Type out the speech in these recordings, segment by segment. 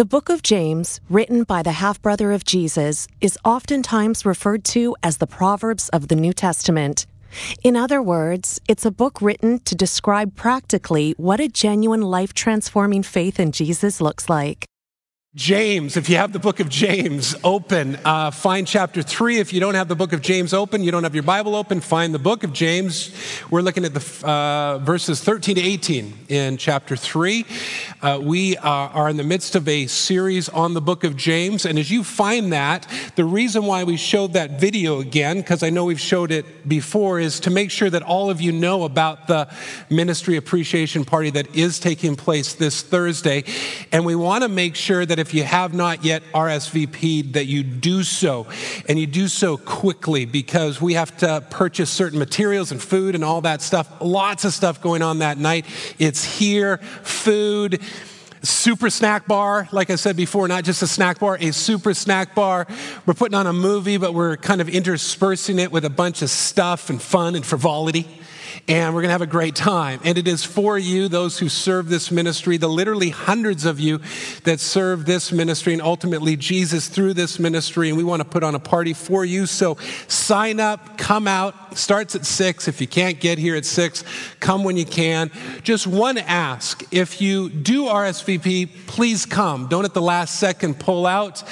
The book of James, written by the half-brother of Jesus, is oftentimes referred to as the Proverbs of the New Testament. In other words, it's a book written to describe practically what a genuine life-transforming faith in Jesus looks like. James, if you have the book of James open, find chapter 3. If you don't have the book of James open, you don't have your Bible open, find the book of James. We're looking at the verses 13 to 18 in chapter 3. We are in the midst of a series on the book of James, and as you find that, the reason why we showed that video again, because I know we've showed it before, is to make sure that all of you know about the ministry appreciation party that is taking place this Thursday, and we want to make sure that if you have not yet RSVP'd, that you do so, and you do so quickly, because we have to purchase certain materials and food and all that stuff. Lots of stuff going on that night. It's here, food, super snack bar, like I said before, not just a snack bar, a super snack bar. We're putting on a movie, but we're kind of interspersing it with a bunch of stuff and fun and frivolity. And we're going to have a great time. And it is for you, those who serve this ministry, the literally hundreds of you that serve this ministry and ultimately Jesus through this ministry. And we want to put on a party for you. So sign up, come out. Starts at 6. If you can't get here at 6, come when you can. Just one ask. If you do RSVP, please come. Don't at the last second pull out.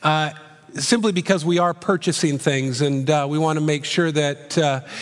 Simply because we are purchasing things, and we want to make sure that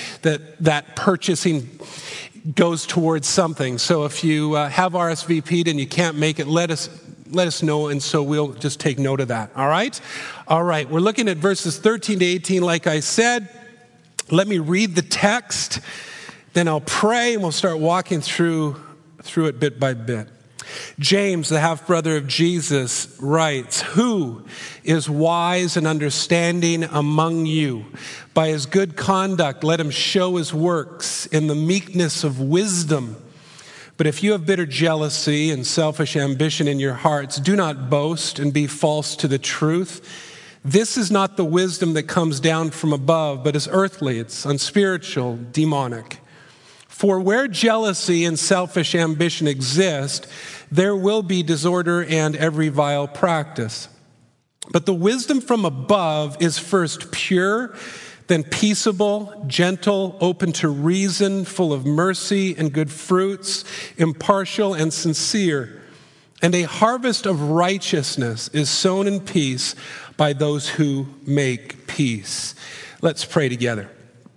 that purchasing goes towards something. So if you have RSVP'd and you can't make it, let us know, and so we'll just take note of that. All right? All right. We're looking at verses 13 to 18, like I said. Let me read the text, then I'll pray, and we'll start walking through it bit by bit. James, the half-brother of Jesus, writes, "Who is wise and understanding among you? By his good conduct, let him show his works in the meekness of wisdom. But if you have bitter jealousy and selfish ambition in your hearts, do not boast and be false to the truth. This is not the wisdom that comes down from above, but is earthly, it's unspiritual, demonic. For where jealousy and selfish ambition exist, there will be disorder and every vile practice. But the wisdom from above is first pure, then peaceable, gentle, open to reason, full of mercy and good fruits, impartial and sincere. And a harvest of righteousness is sown in peace by those who make peace." Let's pray together.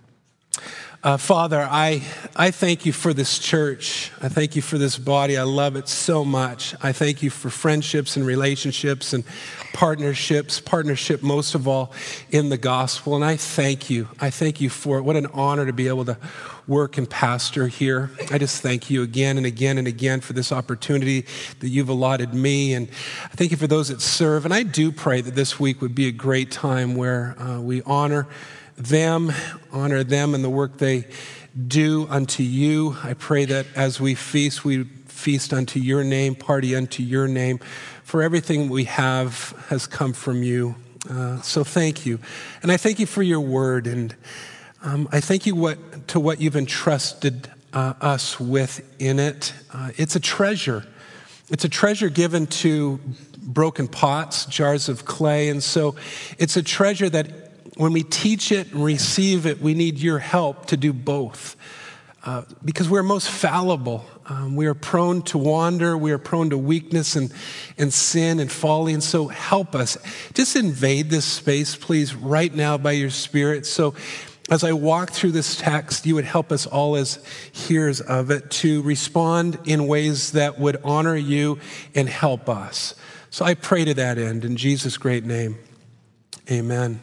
Father, I thank you for this church. I thank you for this body. I love it so much. I thank you for friendships and relationships and partnership most of all in the gospel. And I thank you. I thank you for it. What an honor to be able to work and pastor here. I just thank you again and again and again for this opportunity that you've allotted me. And I thank you for those that serve. And I do pray that this week would be a great time where we honor them and the work they do unto you. I pray that as we feast unto your name, party unto your name, for everything we have has come from you. So thank you. And I thank you for your word, and I thank you what you've entrusted us with in it. It's a treasure. It's a treasure given to broken pots, jars of clay, and so it's a treasure that when we teach it and receive it, we need your help to do both. Because we're most fallible. We are prone to wander. We are prone to weakness and sin and folly. And so help us. Just invade this space, please, right now by your Spirit. So as I walk through this text, you would help us all as hearers of it to respond in ways that would honor you and help us. So I pray to that end in Jesus' great name. Amen.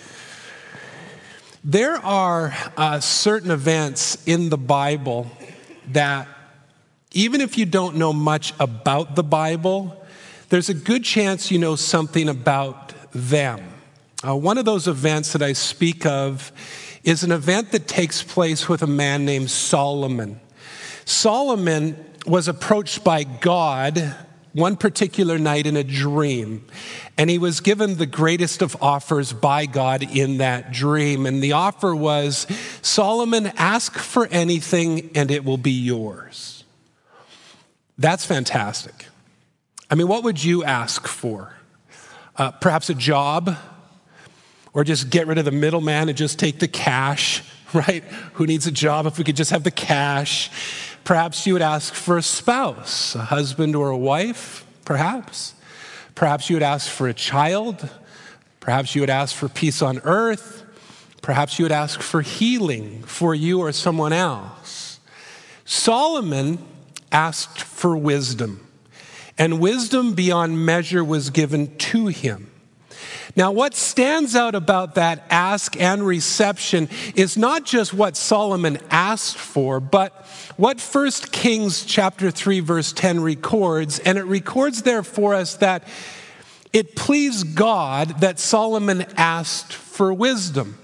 There are certain events in the Bible that even if you don't know much about the Bible, there's a good chance you know something about them. One of those events that I speak of is an event that takes place with a man named Solomon. Solomon was approached by God one particular night in a dream, and he was given the greatest of offers by God in that dream. And the offer was, Solomon, ask for anything and it will be yours. That's fantastic. I mean, what would you ask for? Perhaps a job, or just get rid of the middleman and just take the cash, right? Who needs a job if we could just have the cash? Perhaps you would ask for a spouse, a husband or a wife, perhaps. Perhaps you would ask for a child. Perhaps you would ask for peace on earth. Perhaps you would ask for healing for you or someone else. Solomon asked for wisdom, and wisdom beyond measure was given to him. Now, what stands out about that ask and reception is not just what Solomon asked for, but what 1 Kings chapter 3, verse 10 records. And it records there for us that it pleased God that Solomon asked for wisdom.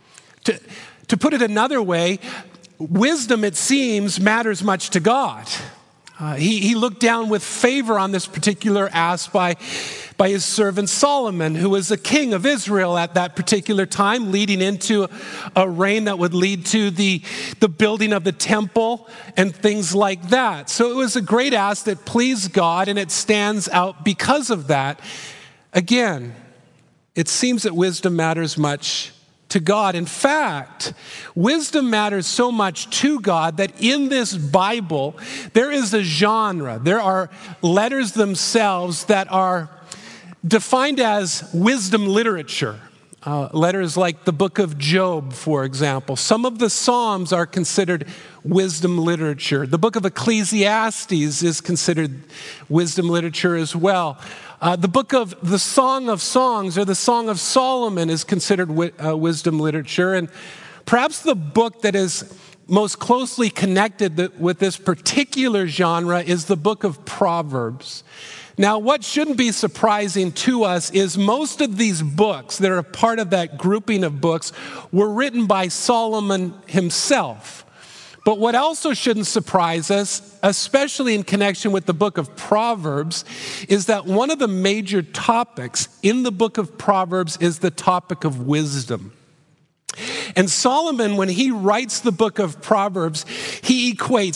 To put it another way, wisdom, it seems, matters much to God. He looked down with favor on this particular ask by his servant Solomon, who was a king of Israel at that particular time, leading into a reign that would lead to the building of the temple and things like that. So it was a great ask that pleased God, and it stands out because of that. Again, it seems that wisdom matters much to God. In fact, wisdom matters so much to God that in this Bible, there is a genre. There are letters themselves that are defined as wisdom literature. Letters like the book of Job, for example. Some of the Psalms are considered wisdom literature. The book of Ecclesiastes is considered wisdom literature as well. The book of the Song of Songs, or the Song of Solomon, is considered wisdom literature. And perhaps the book that is most closely connected with this particular genre is the book of Proverbs. Now, what shouldn't be surprising to us is most of these books that are part of that grouping of books were written by Solomon himself. But what also shouldn't surprise us, especially in connection with the book of Proverbs, is that one of the major topics in the book of Proverbs is the topic of wisdom. And Solomon, when he writes the book of Proverbs, he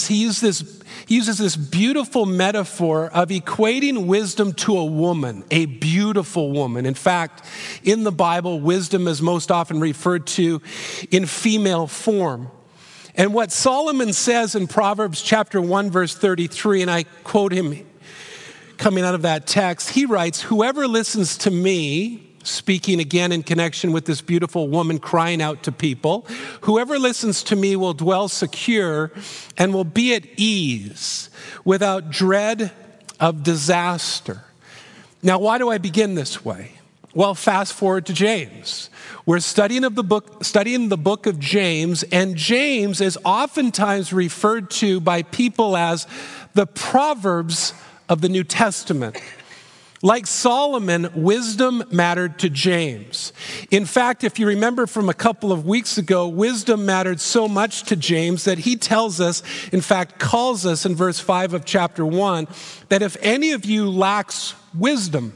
uses this beautiful metaphor of equating wisdom to a woman, a beautiful woman. In fact, in the Bible, wisdom is most often referred to in female form. And what Solomon says in Proverbs chapter 1, verse 33, and I quote him coming out of that text, he writes, "Whoever listens to me," speaking again in connection with this beautiful woman crying out to people, "whoever listens to me will dwell secure and will be at ease without dread of disaster." Now, why do I begin this way? Well, fast forward to James. We're studying the book of James, and James is oftentimes referred to by people as the Proverbs of the New Testament. Like Solomon, wisdom mattered to James. In fact, if you remember from a couple of weeks ago, wisdom mattered so much to James that he tells us, in fact, calls us in verse 5 of chapter 1, that if any of you lacks wisdom,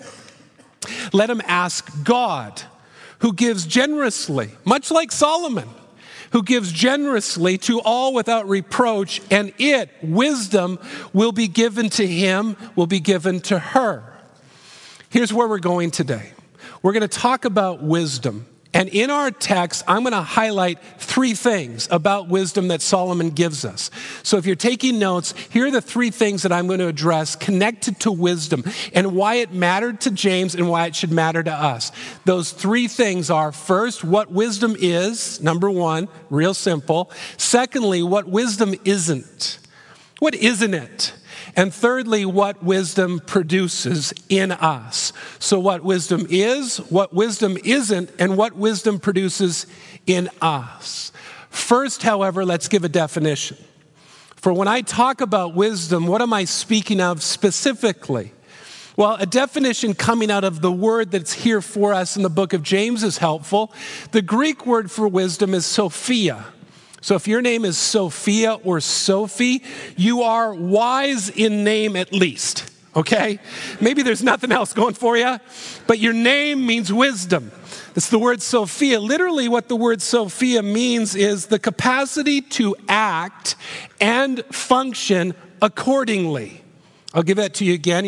let him ask God, who gives generously, much like Solomon, who gives generously to all without reproach, and wisdom, will be given to him, will be given to her. Here's where we're going today. We're going to talk about wisdom. And in our text, I'm going to highlight 3 things about wisdom that Solomon gives us. So if you're taking notes, here are the 3 things that I'm going to address connected to wisdom and why it mattered to James and why it should matter to us. Those 3 things are, first, what wisdom is, number 1, real simple. Secondly, what wisdom isn't. What isn't it? And thirdly, what wisdom produces in us. So what wisdom is, what wisdom isn't, and what wisdom produces in us. First, however, let's give a definition. For when I talk about wisdom, what am I speaking of specifically? Well, a definition coming out of the word that's here for us in the book of James is helpful. The Greek word for wisdom is Sophia. So if your name is Sophia or Sophie, you are wise in name at least, okay? Maybe there's nothing else going for you, but your name means wisdom. It's the word Sophia. Literally what the word Sophia means is the capacity to act and function accordingly. I'll give that to you again. You might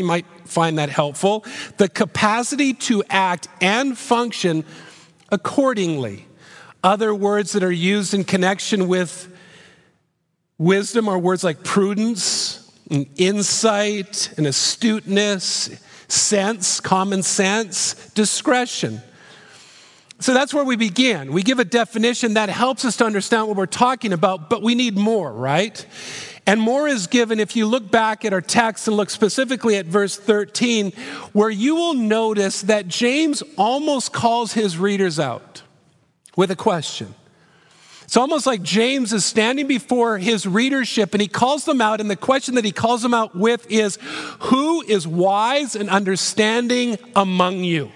find that helpful. The capacity to act and function accordingly. Other words that are used in connection with wisdom are words like prudence, and insight, and astuteness, sense, common sense, discretion. So that's where we begin. We give a definition that helps us to understand what we're talking about, but we need more, right? And more is given if you look back at our text and look specifically at verse 13, where you will notice that James almost calls his readers out with a question. It's almost like James is standing before his readership and he calls them out, and the question that he calls them out with is, who is wise and understanding among you?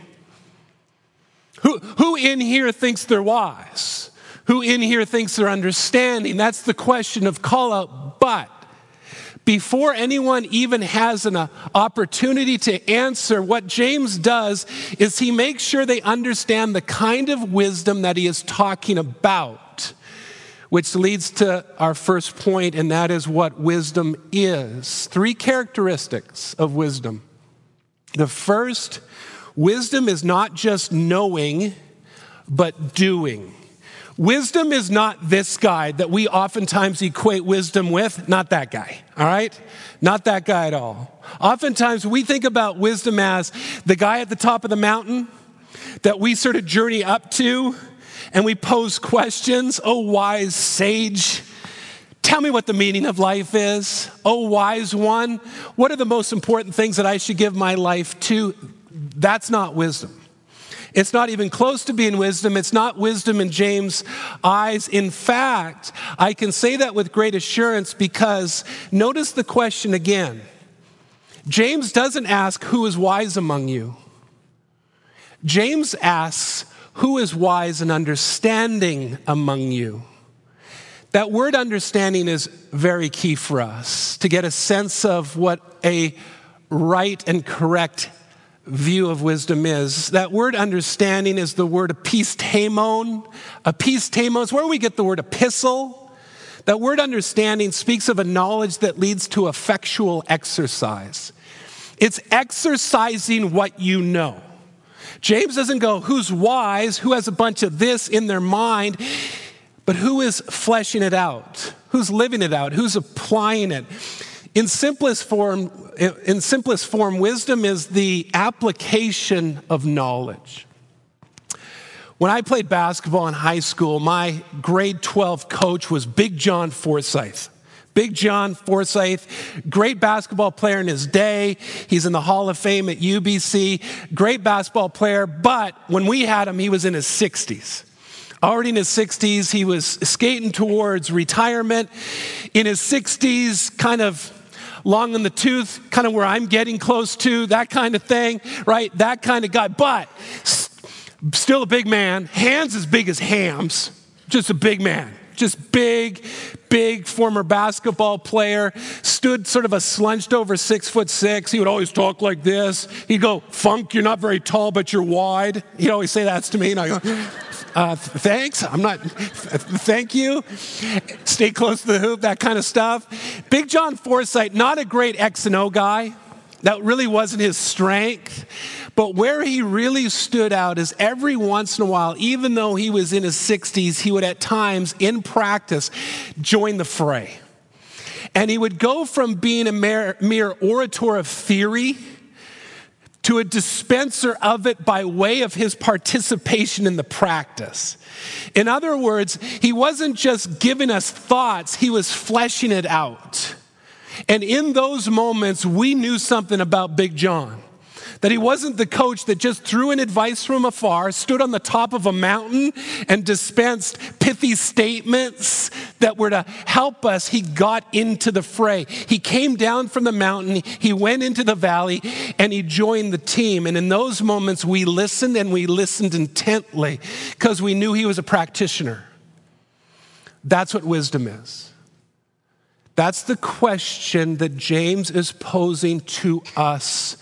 Who in here thinks they're wise? Who in here thinks they're understanding? That's the question of call out. But before anyone even has an opportunity to answer, what James does is he makes sure they understand the kind of wisdom that he is talking about, which leads to our first point, and that is what wisdom is. 3 characteristics of wisdom. The first, wisdom is not just knowing, but doing. Wisdom is not this guy that we oftentimes equate wisdom with. Not that guy, all right? Not that guy at all. Oftentimes we think about wisdom as the guy at the top of the mountain that we sort of journey up to and we pose questions. Oh, wise sage, tell me what the meaning of life is. Oh, wise one, what are the most important things that I should give my life to? That's not wisdom. It's not even close to being wisdom. It's not wisdom in James' eyes. In fact, I can say that with great assurance because notice the question again. James doesn't ask who is wise among you. James asks who is wise and understanding among you. That word understanding is very key for us to get a sense of what a right and correct view of wisdom is. That word understanding is the word epistemon. Epistemon is where we get the word epistle. That word understanding speaks of a knowledge that leads to effectual exercise. It's exercising what you know. James doesn't go, who's wise, who has a bunch of this in their mind, but who is fleshing it out? Who's living it out? Who's applying it? In simplest form, wisdom is the application of knowledge. When I played basketball in high school, my grade 12 coach was Big John Forsyth. Big John Forsyth, great basketball player in his day. He's in the Hall of Fame at UBC. Great basketball player, but when we had him, he was in his 60s. Already in his 60s, he was skating towards retirement. In his 60s, kind of long in the tooth, kind of where I'm getting close to, that kind of thing, right? That kind of guy, but still a big man, hands as big as hams, just a big man, just big former basketball player, stood sort of a slunched over 6'6". He would always talk like this. He'd go, Funk, you're not very tall, but you're wide. He'd always say that to me, and I go, thanks, thank you. Stay close to the hoop, that kind of stuff. Big John Forsyth, not a great X and O guy. That really wasn't his strength. But where he really stood out is every once in a while, even though he was in his 60s, he would at times, in practice, join the fray. And he would go from being a mere orator of theory to a dispenser of it by way of his participation in the practice. In other words, he wasn't just giving us thoughts, he was fleshing it out. And in those moments, we knew something about Big John. That he wasn't the coach that just threw in advice from afar, stood on the top of a mountain and dispensed pithy statements that were to help us. He got into the fray. He came down from the mountain, he went into the valley, and he joined the team. And in those moments, we listened, and we listened intently because we knew he was a practitioner. That's what wisdom is. That's the question that James is posing to us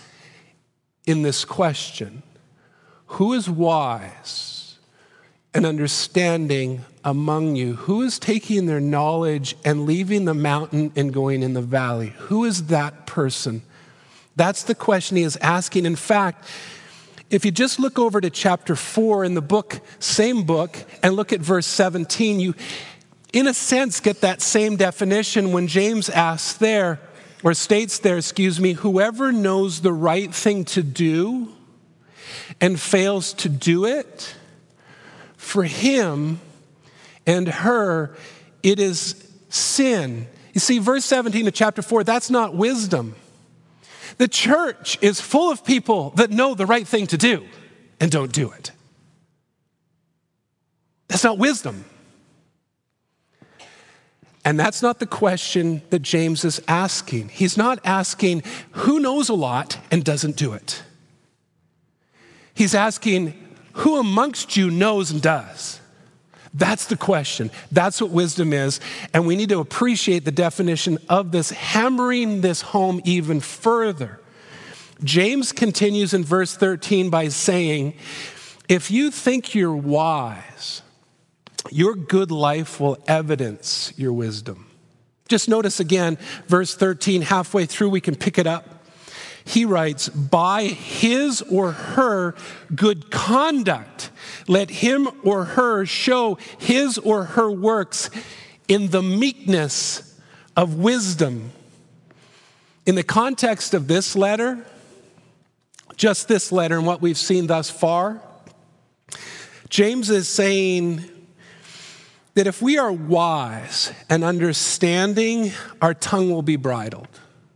in this question. Who is wise and understanding among you? Who is taking their knowledge and leaving the mountain and going in the valley? Who is that person That's the question he is asking. In fact, if you just look over to chapter 4 in the book, same book, and look at verse 17, you, in a sense, get that same definition when James asks there, or states there, whoever knows the right thing to do and fails to do it, for him and her, it is sin. You see, verse 17 of chapter 4, that's not wisdom. The church is full of people that know the right thing to do and don't do it. That's not wisdom. And that's not the question that James is asking. He's not asking who knows a lot and doesn't do it. He's asking who amongst you knows and does. That's the question. That's what wisdom is. And we need to appreciate the definition of this, hammering this home even further. James continues in verse 13 by saying, if you think you're wise, your good life will evidence your wisdom. Just notice again, verse 13, halfway through, we can pick it up. He writes, by his or her good conduct, let him or her show his or her works in the meekness of wisdom. In the context of this letter, just this letter and what we've seen thus far, James is saying that if we are wise and understanding, our tongue will be bridled.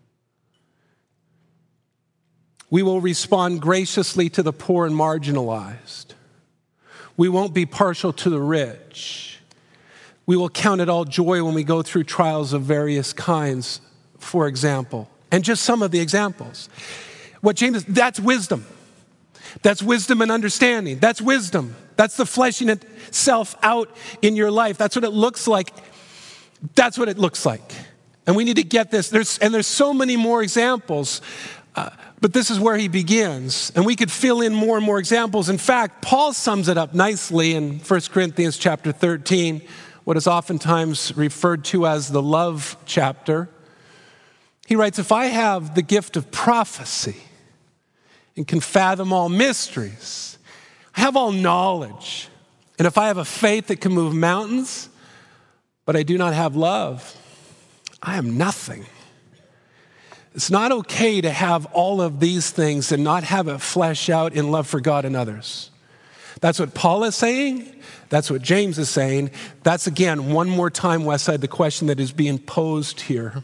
We will respond graciously to the poor and marginalized. We won't be partial to the rich. We will count it all joy when we go through trials of various kinds, for example. And just some of the examples. What James, that's wisdom. That's wisdom and understanding. That's wisdom. That's the fleshing itself out in your life. That's what it looks like. That's what it looks like. And we need to get this. There's so many more examples. But this is where he begins. And we could fill in more and more examples. In fact, Paul sums it up nicely in 1 Corinthians chapter 13, what is oftentimes referred to as the love chapter. He writes, if I have the gift of prophecy and can fathom all mysteries, I have all knowledge, and if I have a faith that can move mountains, but I do not have love, I am nothing. It's not okay to have all of these things and not have it flesh out in love for God and others. That's what Paul is saying. That's what James is saying. That's, again, one more time, Westside, the question that is being posed here.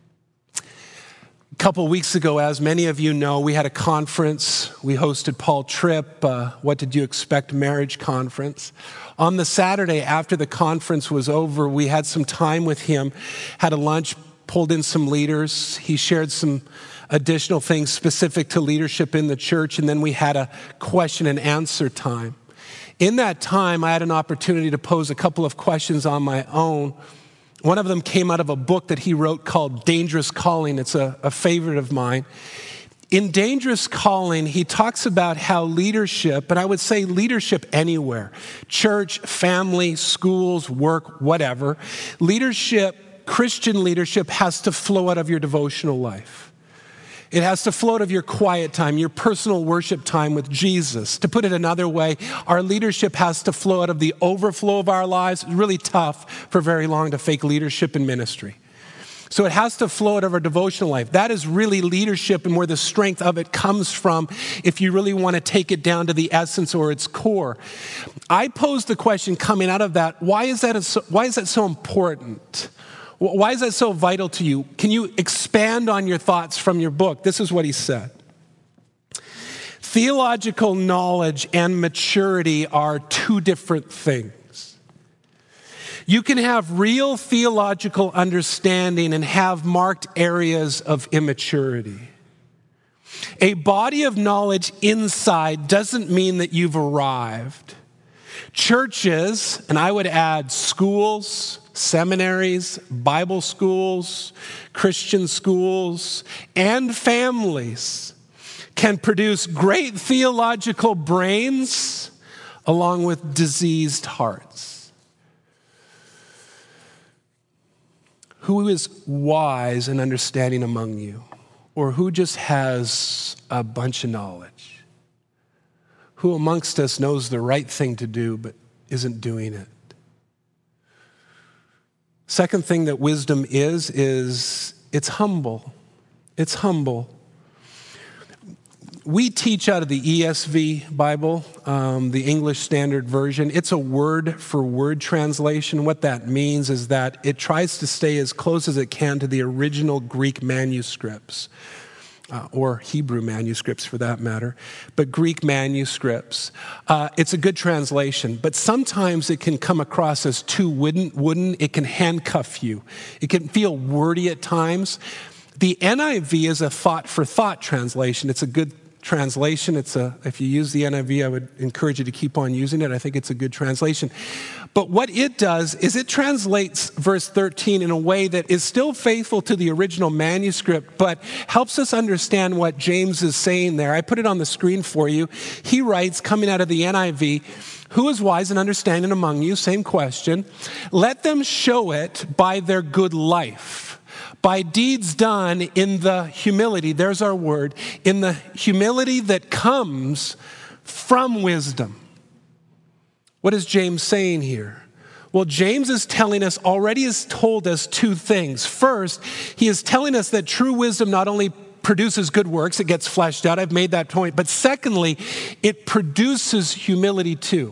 A couple of weeks ago, as many of you know, we had a conference. We hosted Paul Tripp, What Did You Expect Marriage Conference. On the Saturday after the conference was over, we had some time with him, had a lunch, pulled in some leaders. He shared some additional things specific to leadership in the church, and then we had a question and answer time. In that time, I had an opportunity to pose a couple of questions on my own. One of them came out of a book that he wrote called Dangerous Calling. It's a favorite of mine. In Dangerous Calling, he talks about how leadership, and I would say leadership anywhere, church, family, schools, work, whatever, leadership, Christian leadership has to flow out of your devotional life. It has to flow out of your quiet time, your personal worship time with Jesus. To put it another way, our leadership has to flow out of the overflow of our lives. It's really tough for very long to fake leadership in ministry. So it has to flow out of our devotional life. That is really leadership and where the strength of it comes from if you really want to take it down to the essence or its core. I posed the question coming out of that, why is that so important? Why is that so vital to you? Can you expand on your thoughts from your book? This is what he said. Theological knowledge and maturity are two different things. You can have real theological understanding and have marked areas of immaturity. A body of knowledge inside doesn't mean that you've arrived. Churches, and I would add schools, seminaries, Bible schools, Christian schools, and families can produce great theological brains along with diseased hearts. Who is wise and understanding among you? Or who just has a bunch of knowledge? Who amongst us knows the right thing to do but isn't doing it? Second thing that wisdom is it's humble. It's humble. We teach out of the ESV Bible, the English Standard Version. It's a word-for-word translation. What that means is that it tries to stay as close as it can to the original Greek manuscripts, or Hebrew manuscripts for that matter, but Greek manuscripts. It's a good translation, but sometimes it can come across as too wooden. It can handcuff you. It can feel wordy at times. The NIV is a thought-for-thought translation. It's a good translation. If you use the NIV, I would encourage you to keep on using it. I think it's a good translation. But what it does is it translates verse 13 in a way that is still faithful to the original manuscript, but helps us understand what James is saying there. I put it on the screen for you. He writes, coming out of the NIV, "Who is wise and understanding among you?" Same question. "Let them show it by their good life, by deeds done in the humility," there's our word, "in the humility that comes from wisdom." What is James saying here? Well, James is telling us, already has told us two things. First, he is telling us that true wisdom not only produces good works, it gets fleshed out. I've made that point. But secondly, it produces humility too.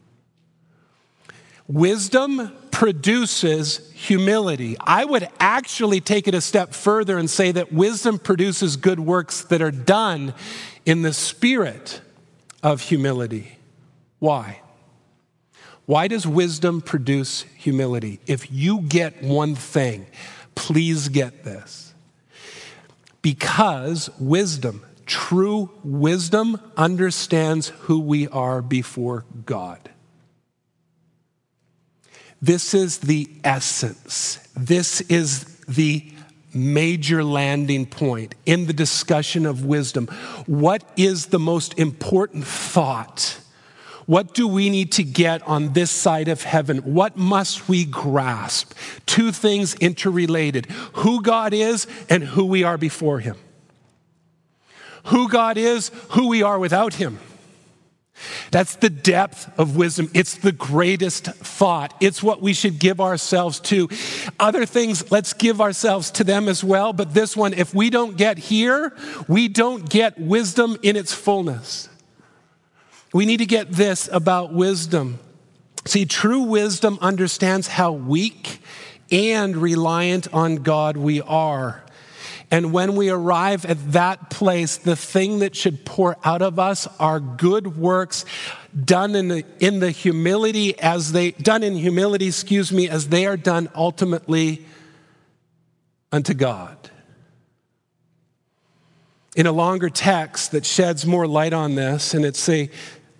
Wisdom produces humility. I would actually take it a step further and say that wisdom produces good works that are done in the spirit of humility. Why? Why does wisdom produce humility? If you get one thing, please get this. Because wisdom, true wisdom, understands who we are before God. This is the essence. This is the major landing point in the discussion of wisdom. What is the most important thought? What do we need to get on this side of heaven? What must we grasp? Two things interrelated: who God is and who we are before Him. Who God is, who we are without Him. That's the depth of wisdom. It's the greatest thought. It's what we should give ourselves to. Other things, let's give ourselves to them as well. But this one, if we don't get here, we don't get wisdom in its fullness. We need to get this about wisdom. See, true wisdom understands how weak and reliant on God we are. And when we arrive at that place, the thing that should pour out of us are good works done in humility as they are done ultimately unto God. In a longer text that sheds more light on this, and it's a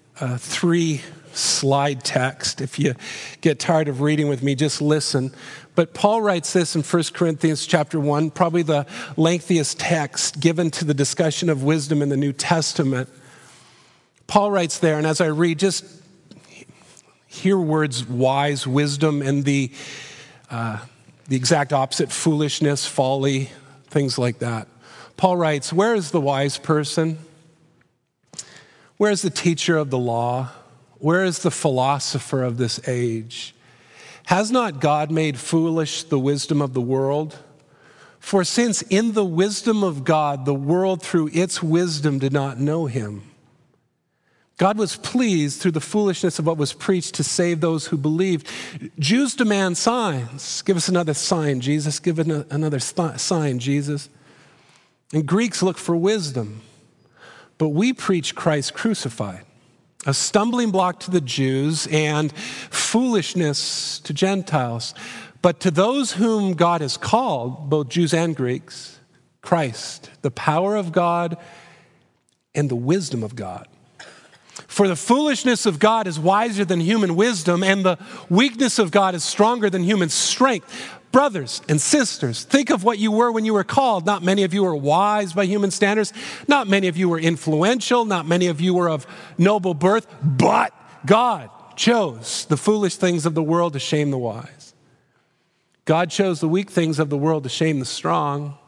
3-slide text. If you get tired of reading with me, just listen. But Paul writes this in 1 Corinthians chapter 1, probably the lengthiest text given to the discussion of wisdom in the New Testament. Paul writes there, and as I read, just hear words wise, wisdom, and the exact opposite, foolishness, folly, things like that. Paul writes, "Where is the wise person? Where is the teacher of the law? Where is the philosopher of this age? Has not God made foolish the wisdom of the world? For since in the wisdom of God, the world through its wisdom did not know Him, God was pleased through the foolishness of what was preached to save those who believed. Jews demand signs. Give us another sign, Jesus. Give another sign, Jesus. And Greeks look for wisdom. But we preach Christ crucified, a stumbling block to the Jews and foolishness to Gentiles. But to those whom God has called, both Jews and Greeks, Christ, the power of God and the wisdom of God. For the foolishness of God is wiser than human wisdom, and the weakness of God is stronger than human strength. Brothers and sisters, think of what you were when you were called. Not many of you were wise by human standards. Not many of you were influential. Not many of you were of noble birth. But God chose the foolish things of the world to shame the wise. God chose the weak things of the world to shame the strong.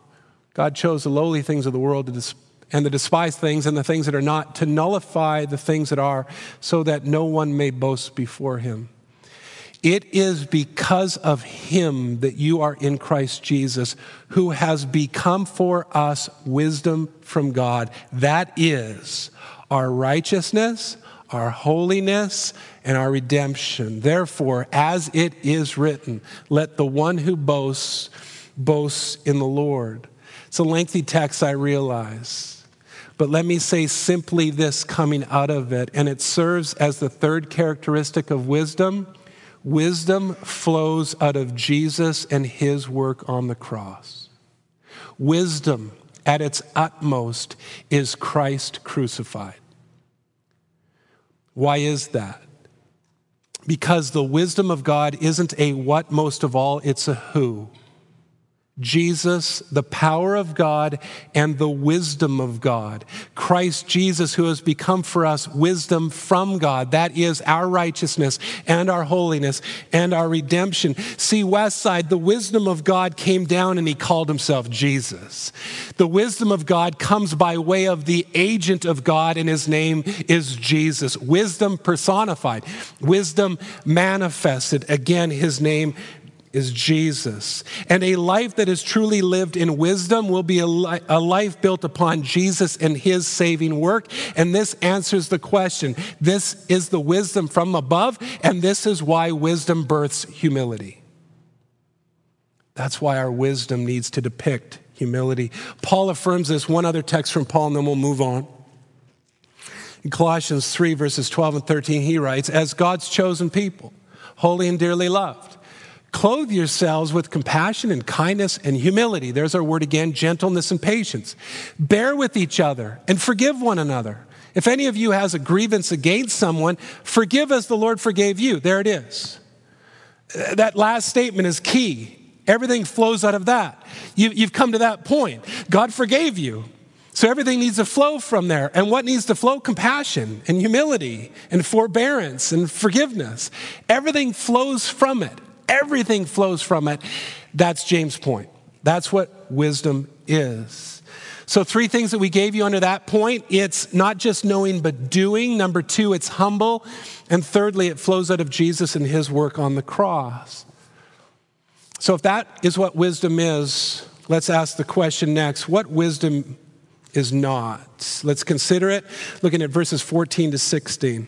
God chose the lowly things of the world and the despised things and the things that are not, to nullify the things that are, so that no one may boast before him. It is because of him that you are in Christ Jesus, who has become for us wisdom from God. That is our righteousness, our holiness, and our redemption. Therefore, as it is written, let the one who boasts, boast in the Lord. It's a lengthy text, I realize. But let me say simply this coming out of it, and it serves as the third characteristic of wisdom. Wisdom flows out of Jesus and his work on the cross. Wisdom, at its utmost, is Christ crucified. Why is that? Because the wisdom of God isn't a what most of all, it's a who. Jesus, the power of God and the wisdom of God. Christ Jesus, who has become for us wisdom from God. That is our righteousness and our holiness and our redemption. See, Westside, the wisdom of God came down and he called himself Jesus. The wisdom of God comes by way of the agent of God, and his name is Jesus. Wisdom personified. Wisdom manifested. Again, his name is Jesus. And a life that is truly lived in wisdom will be a life built upon Jesus and his saving work. And this answers the question. This is the wisdom from above, and this is why wisdom births humility. That's why our wisdom needs to depict humility. Paul affirms this. One other text from Paul, and then we'll move on. In Colossians 3, verses 12 and 13, he writes, as God's chosen people, holy and dearly loved, clothe yourselves with compassion and kindness and humility. There's our word again, gentleness and patience. Bear with each other and forgive one another. If any of you has a grievance against someone, forgive as the Lord forgave you. There it is. That last statement is key. Everything flows out of that. You've come to that point. God forgave you. So everything needs to flow from there. And what needs to flow? Compassion and humility and forbearance and forgiveness. Everything flows from it. Everything flows from it. That's James' point. That's what wisdom is. So 3 things that we gave you under that point. It's not just knowing, but doing. Number 2, it's humble. And thirdly, it flows out of Jesus and his work on the cross. So if that is what wisdom is, let's ask the question next. What wisdom is not? Let's consider it, looking at verses 14 to 16.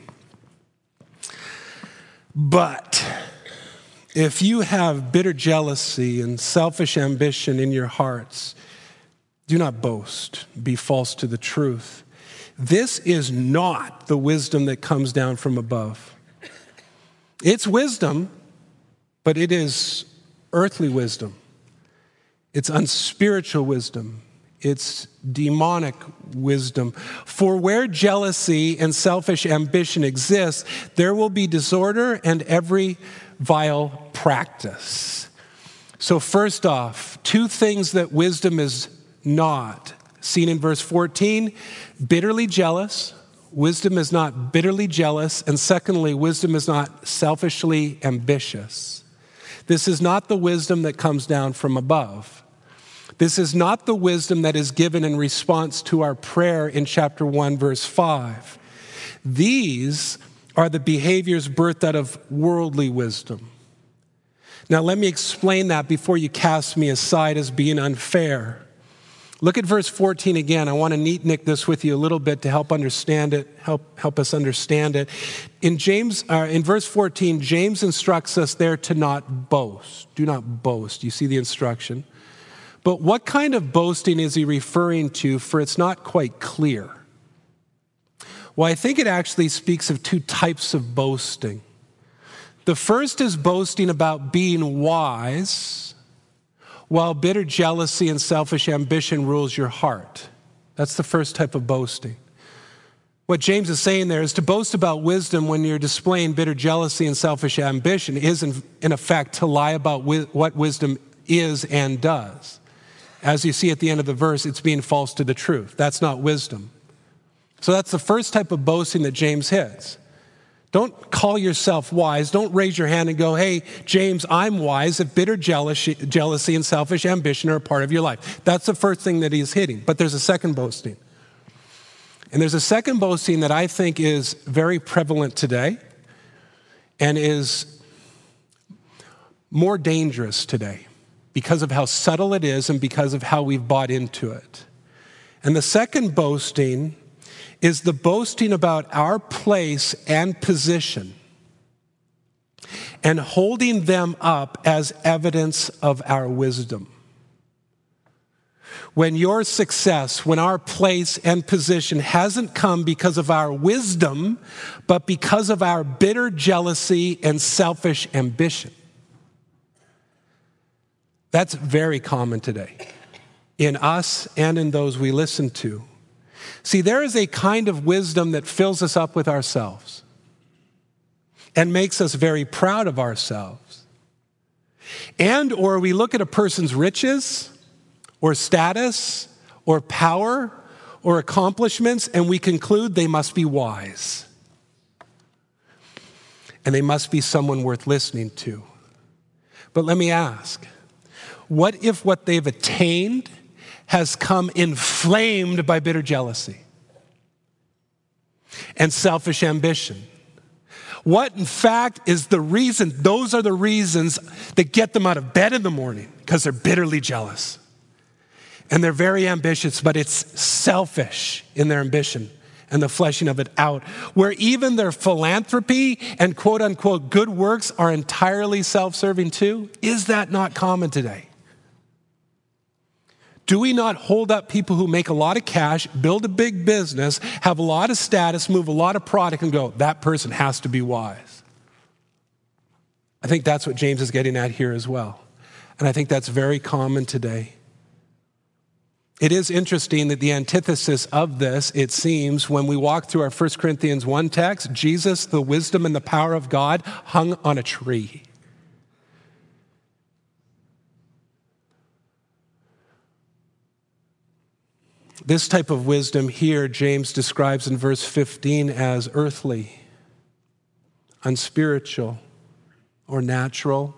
But if you have bitter jealousy and selfish ambition in your hearts, do not boast, be false to the truth. This is not the wisdom that comes down from above. It's wisdom, but it is earthly wisdom. It's unspiritual wisdom. It's demonic wisdom. For where jealousy and selfish ambition exists, there will be disorder and every vile practice. So first off, 2 things that wisdom is not. Seen in verse 14, bitterly jealous. Wisdom is not bitterly jealous. And secondly, wisdom is not selfishly ambitious. This is not the wisdom that comes down from above. This is not the wisdom that is given in response to our prayer in chapter 1, verse 5. These are the behaviors birthed out of worldly wisdom. Now, let me explain that before you cast me aside as being unfair. Look at verse 14 again. I want to neat-nick this with you a little bit to help understand it, help us understand it. In verse 14, James instructs us there to not boast. Do not boast. You see the instruction. But what kind of boasting is he referring to? For it's not quite clear. Well, I think it actually speaks of 2 types of boasting. The first is boasting about being wise, while bitter jealousy and selfish ambition rules your heart. That's the first type of boasting. What James is saying there is to boast about wisdom when you're displaying bitter jealousy and selfish ambition is, in effect, to lie about what wisdom is and does. As you see at the end of the verse, it's being false to the truth. That's not wisdom. So that's the first type of boasting that James hits. Don't call yourself wise. Don't raise your hand and go, hey, James, I'm wise if bitter jealousy and selfish ambition are a part of your life. That's the first thing that he's hitting. But there's a second boasting. And there's a second boasting that I think is very prevalent today and is more dangerous today because of how subtle it is and because of how we've bought into it. And the second boasting is the boasting about our place and position and holding them up as evidence of our wisdom. When your success, when our place and position hasn't come because of our wisdom, but because of our bitter jealousy and selfish ambition. That's very common today in us and in those we listen to. See, there is a kind of wisdom that fills us up with ourselves and makes us very proud of ourselves. And or we look at a person's riches or status or power or accomplishments and we conclude they must be wise. And they must be someone worth listening to. But let me ask, what if what they've attained has come inflamed by bitter jealousy and selfish ambition? What, in fact, is the reason, those are the reasons that get them out of bed in the morning, because they're bitterly jealous. And they're very ambitious, but it's selfish in their ambition and the fleshing of it out, where even their philanthropy and quote-unquote good works are entirely self-serving too? Is that not common today? Do we not hold up people who make a lot of cash, build a big business, have a lot of status, move a lot of product, and go, that person has to be wise? I think that's what James is getting at here as well. And I think that's very common today. It is interesting that the antithesis of this, it seems, when we walk through our 1 Corinthians 1 text, Jesus, the wisdom and the power of God, hung on a tree. This type of wisdom here, James describes in verse 15 as earthly, unspiritual, or natural.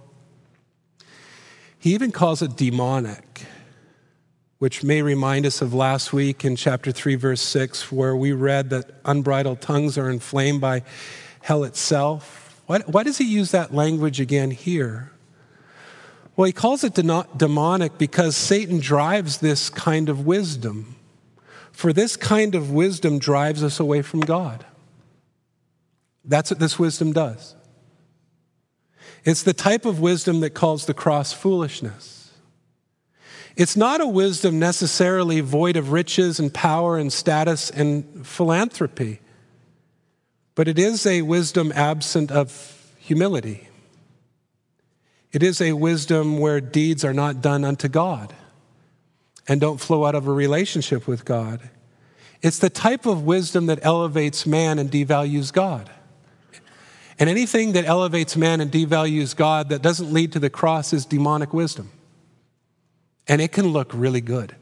He even calls it demonic, which may remind us of last week in chapter 3, verse 6, where we read that unbridled tongues are inflamed by hell itself. Why does he use that language again here? Well, he calls it demonic because Satan drives this kind of wisdom. For this kind of wisdom drives us away from God. That's what this wisdom does. It's the type of wisdom that calls the cross foolishness. It's not a wisdom necessarily void of riches and power and status and philanthropy, but it is a wisdom absent of humility. It is a wisdom where deeds are not done unto God and don't flow out of a relationship with God. It's the type of wisdom that elevates man and devalues God. And anything that elevates man and devalues God that doesn't lead to the cross is demonic wisdom. And it can look really good.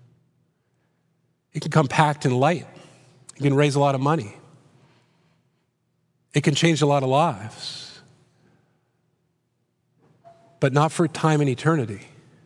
It can come packed and light. It can raise a lot of money. It can change a lot of lives. But not for time and eternity.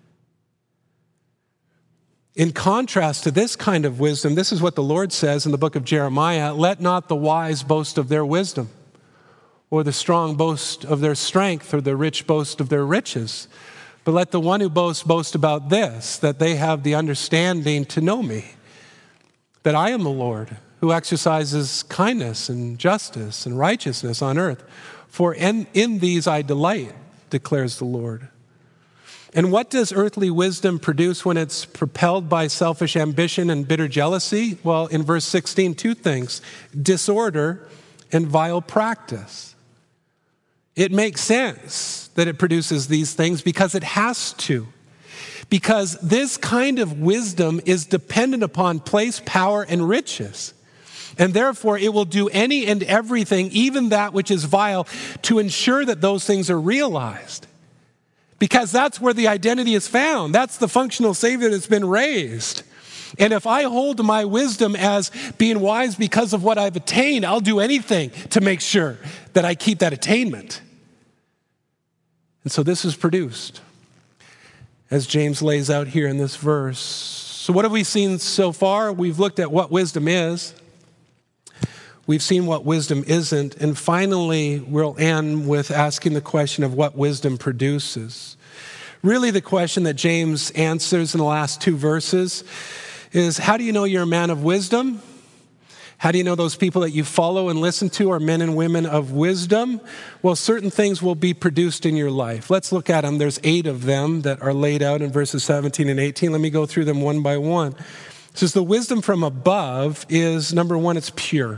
In contrast to this kind of wisdom, this is what the Lord says in the book of Jeremiah: let not the wise boast of their wisdom, or the strong boast of their strength, or the rich boast of their riches. But let the one who boasts boast about this, that they have the understanding to know me, that I am the Lord who exercises kindness and justice and righteousness on earth. For in these I delight, declares the Lord. And what does earthly wisdom produce when it's propelled by selfish ambition and bitter jealousy? Well, in verse 16, two things: disorder and vile practice. It makes sense that it produces these things because it has to. Because this kind of wisdom is dependent upon place, power, and riches. And therefore, it will do any and everything, even that which is vile, to ensure that those things are realized. Because that's where the identity is found. That's the functional Savior that's been raised. And if I hold my wisdom as being wise because of what I've attained, I'll do anything to make sure that I keep that attainment. And so this is produced, as James lays out here in this verse. So what have we seen so far? We've looked at what wisdom is. We've seen what wisdom isn't. And finally, we'll end with asking the question of what wisdom produces. Really, the question that James answers in the last two verses is, how do you know you're a man of wisdom? How do you know those people that you follow and listen to are men and women of wisdom? Well, certain things will be produced in your life. Let's look at them. There's 8 of them that are laid out in verses 17 and 18. Let me go through them one by one. It says the wisdom from above is, number 1, it's pure.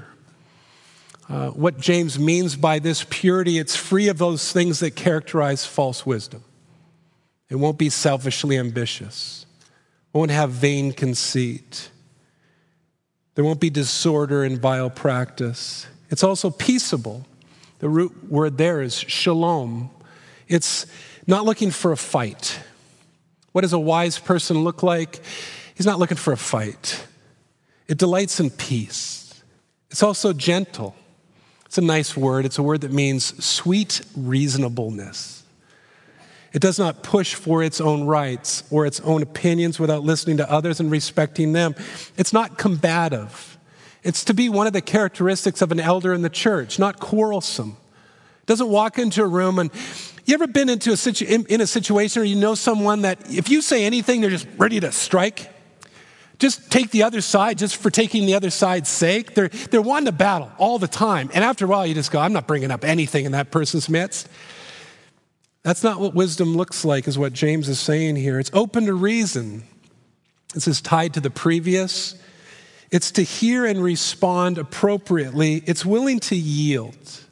What James means by this purity, it's free of those things that characterize false wisdom. It won't be selfishly ambitious. It won't have vain conceit. There won't be disorder and vile practice. It's also peaceable. The root word there is shalom. It's not looking for a fight. What does a wise person look like? He's not looking for a fight. It delights in peace. It's also gentle. It's a nice word. It's a word that means sweet reasonableness. It does not push for its own rights or its own opinions without listening to others and respecting them. It's not combative. It's to be one of the characteristics of an elder in the church, not quarrelsome. It doesn't walk into a room and you ever been into in a situation where you know someone that if you say anything, they're just ready to strike? Just take the other side just for taking the other side's sake. They're wanting to battle all the time. And after a while, you just go, I'm not bringing up anything in that person's midst. That's not what wisdom looks like, is what James is saying here. It's open to reason. This is tied to the previous. It's to hear and respond appropriately. It's willing to yield.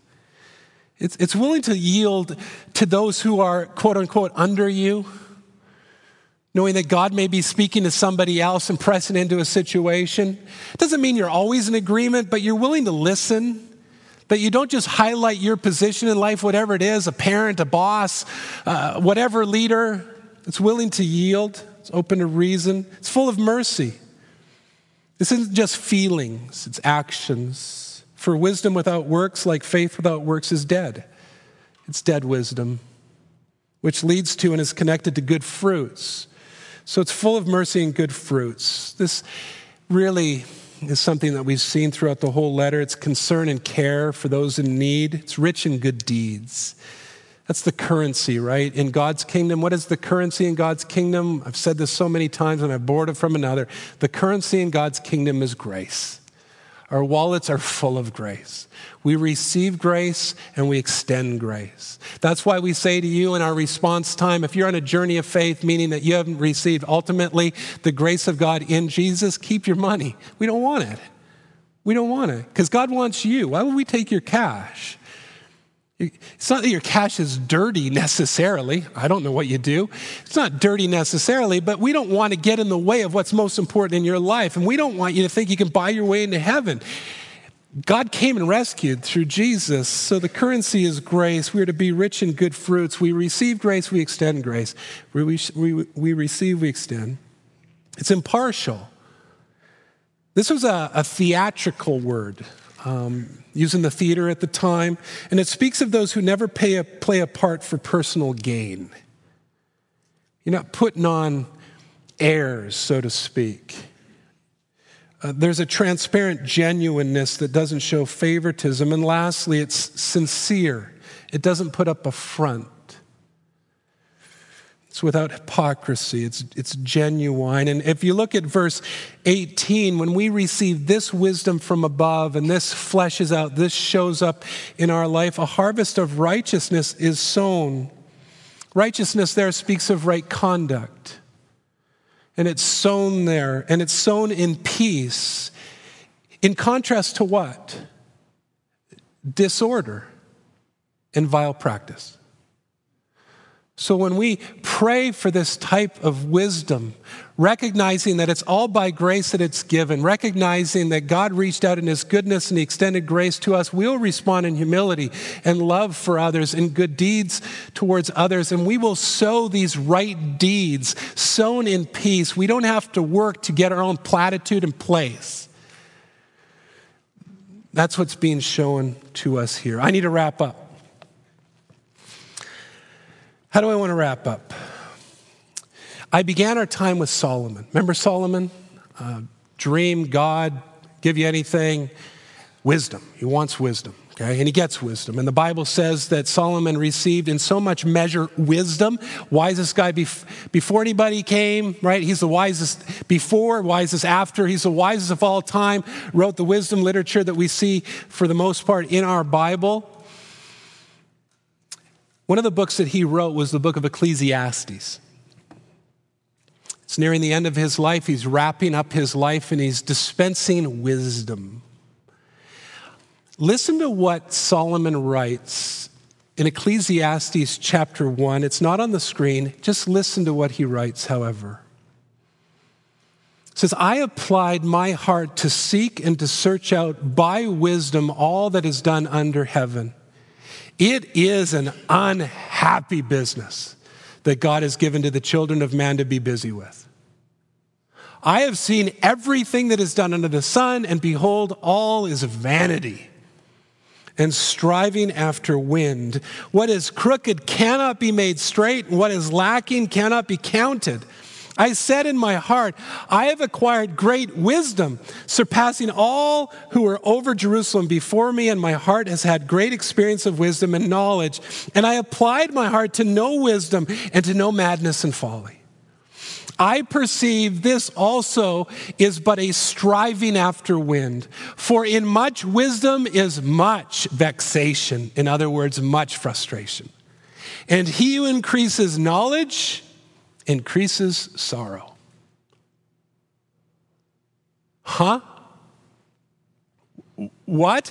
It's willing to yield to those who are, quote unquote, under you, knowing that God may be speaking to somebody else and pressing into a situation. It doesn't mean you're always in agreement, but you're willing to listen. That you don't just highlight your position in life, whatever it is, a parent, a boss, whatever leader. It's willing to yield. It's open to reason. It's full of mercy. This isn't just feelings, it's actions. For wisdom without works, like faith without works, is dead. It's dead wisdom, which leads to and is connected to good fruits. So it's full of mercy and good fruits. This really is something that we've seen throughout the whole letter. It's concern and care for those in need. It's rich in good deeds. That's the currency, right? In God's kingdom, what is the currency in God's kingdom? I've said this so many times and I've borrowed it from another. The currency in God's kingdom is grace. Our wallets are full of grace. We receive grace and we extend grace. That's why we say to you in our response time, if you're on a journey of faith, meaning that you haven't received ultimately the grace of God in Jesus, keep your money. We don't want it. We don't want it because God wants you. Why would we take your cash? It's not that your cash is dirty necessarily. I don't know what you do. It's not dirty necessarily, but we don't want to get in the way of what's most important in your life. And we don't want you to think you can buy your way into heaven. God came and rescued through Jesus. So the currency is grace. We are to be rich in good fruits. We receive grace, we extend grace. We receive, we extend. It's impartial. This was a theatrical word. Used in the theater at the time, and it speaks of those who never play a part for personal gain. You're not putting on airs, so to speak. There's a transparent genuineness that doesn't show favoritism, and lastly, it's sincere. It doesn't put up a front. It's without hypocrisy. It's genuine. And if you look at verse 18, when we receive this wisdom from above and this fleshes out, this shows up in our life, a harvest of righteousness is sown. Righteousness there speaks of right conduct. And it's sown there, and it's sown in peace. In contrast to what? Disorder and vile practice. So when we pray for this type of wisdom, recognizing that it's all by grace that it's given, recognizing that God reached out in his goodness and he extended grace to us, we'll respond in humility and love for others and good deeds towards others. And we will sow these right deeds, sown in peace. We don't have to work to get our own platitude in place. That's what's being shown to us here. I need to wrap up. How do I want to wrap up? I began our time with Solomon. Remember Solomon? Dream, God, give you anything. Wisdom. He wants wisdom. Okay? And he gets wisdom. And the Bible says that Solomon received in so much measure wisdom. Wisest guy before anybody came, right? He's the wisest before, wisest after. He's the wisest of all time. Wrote the wisdom literature that we see for the most part in our Bible. One of the books that he wrote was the book of Ecclesiastes. It's nearing the end of his life. He's wrapping up his life and he's dispensing wisdom. Listen to what Solomon writes in Ecclesiastes chapter 1. It's not on the screen. Just listen to what he writes, however. It says, I applied my heart to seek and to search out by wisdom all that is done under heaven. It is an unhappy business that God has given to the children of man to be busy with. I have seen everything that is done under the sun, and behold, all is vanity and striving after wind. What is crooked cannot be made straight, and what is lacking cannot be counted. I said in my heart, I have acquired great wisdom, surpassing all who were over Jerusalem before me, and my heart has had great experience of wisdom and knowledge. And I applied my heart to know wisdom and to know madness and folly. I perceive this also is but a striving after wind. For in much wisdom is much vexation. In other words, much frustration. And he who increases knowledge increases sorrow. Huh? What?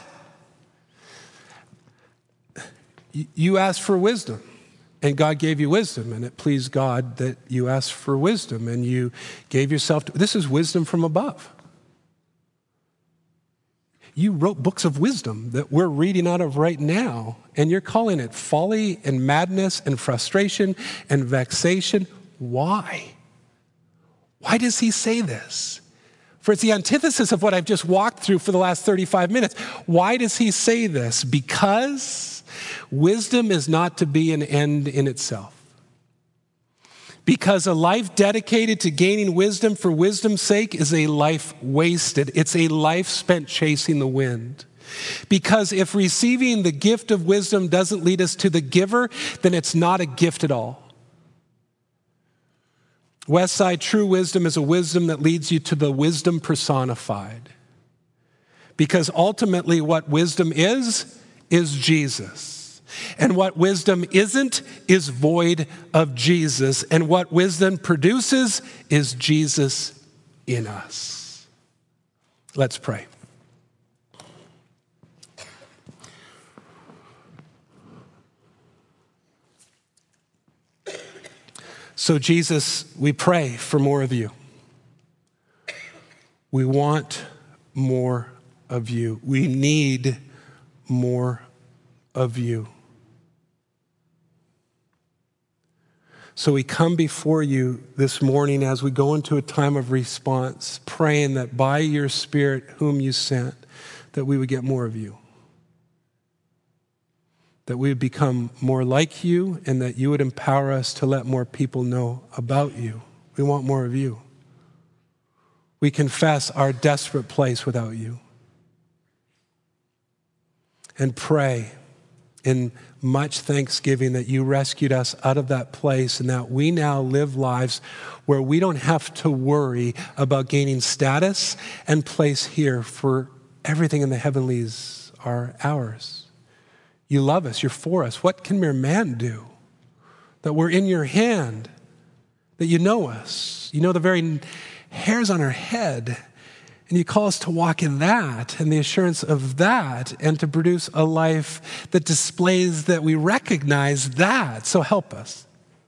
You asked for wisdom, and God gave you wisdom, and it pleased God that you asked for wisdom, and you gave yourself to, this is wisdom from above. You wrote books of wisdom that we're reading out of right now, and you're calling it folly and madness and frustration and vexation. Why? Why does he say this? For it's the antithesis of what I've just walked through for the last 35 minutes. Why does he say this? Because wisdom is not to be an end in itself. Because a life dedicated to gaining wisdom for wisdom's sake is a life wasted. It's a life spent chasing the wind. Because if receiving the gift of wisdom doesn't lead us to the giver, then it's not a gift at all. Westside, true wisdom is a wisdom that leads you to the wisdom personified. Because ultimately what wisdom is Jesus. And what wisdom isn't is void of Jesus. And what wisdom produces is Jesus in us. Let's pray. So Jesus, we pray for more of you. We want more of you. We need more of you. So we come before you this morning as we go into a time of response, praying that by your Spirit whom you sent, that we would get more of you. That we would become more like you, and that you would empower us to let more people know about you. We want more of you. We confess our desperate place without you. And pray in much thanksgiving that you rescued us out of that place, and that we now live lives where we don't have to worry about gaining status and place here, for everything in the heavenlies are ours. You love us. You're for us. What can mere man do? That we're in your hand, that you know us. You know the very hairs on our head. And you call us to walk in that and the assurance of that, and to produce a life that displays that we recognize that. So help us.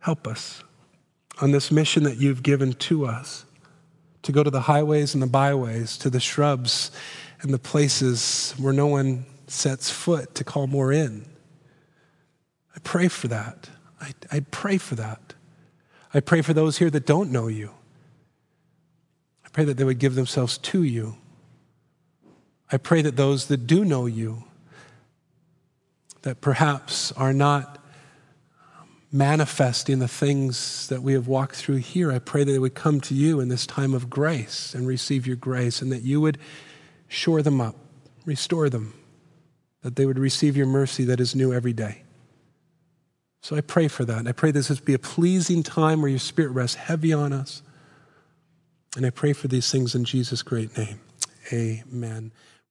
Help us on this mission that you've given to us, to go to the highways and the byways, to the shrubs and the places where no one sets foot, to call more in. I pray for that. I pray for that. I pray for those here that don't know you. I pray that they would give themselves to you. I pray that those that do know you, that perhaps are not manifesting the things that we have walked through here, I pray that they would come to you in this time of grace and receive your grace, and that you would shore them up, restore them, that they would receive your mercy that is new every day. So I pray for that. I pray this would be a pleasing time where your Spirit rests heavy on us. And I pray for these things in Jesus' great name. Amen.